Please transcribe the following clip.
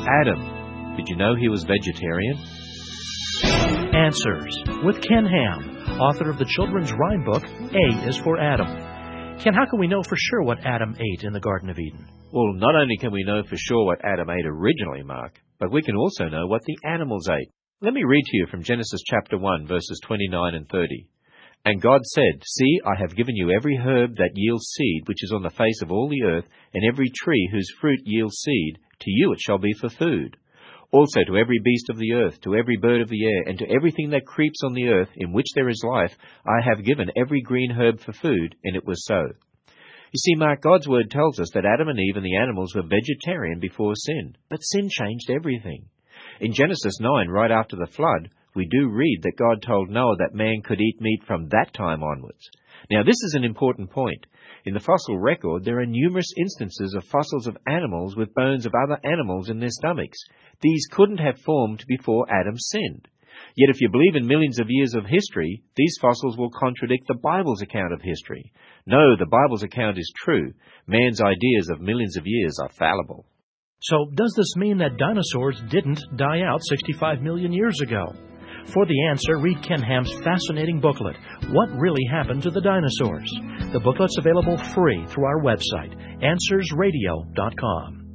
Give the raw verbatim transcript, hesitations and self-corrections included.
Adam. Did you know he was vegetarian? Answers with Ken Ham, author of the children's rhyme book, A is for Adam. Ken, how can we know for sure what Adam ate in the Garden of Eden? Well, not only can we know for sure what Adam ate originally, Mark, but we can also know what the animals ate. Let me read to you from Genesis chapter one, verses twenty-nine and thirty. And God said, See, I have given you every herb that yields seed, which is on the face of all the earth, and every tree whose fruit yields seed. To you it shall be for food. Also to every beast of the earth, to every bird of the air, and to everything that creeps on the earth, in which there is life, I have given every green herb for food, and it was so. You see, Mark, God's word tells us that Adam and Eve and the animals were vegetarian before sin. But sin changed everything. In Genesis nine, right after the flood, we do read that God told Noah that man could eat meat from that time onwards. Now, this is an important point. In the fossil record, there are numerous instances of fossils of animals with bones of other animals in their stomachs. These couldn't have formed before Adam sinned. Yet if you believe in millions of years of history, these fossils will contradict the Bible's account of history. No, the Bible's account is true. Man's ideas of millions of years are fallible. So does this mean that dinosaurs didn't die out sixty-five million years ago? For the answer, read Ken Ham's fascinating booklet, What Really Happened to the Dinosaurs? The booklet's available free through our website, answers radio dot com.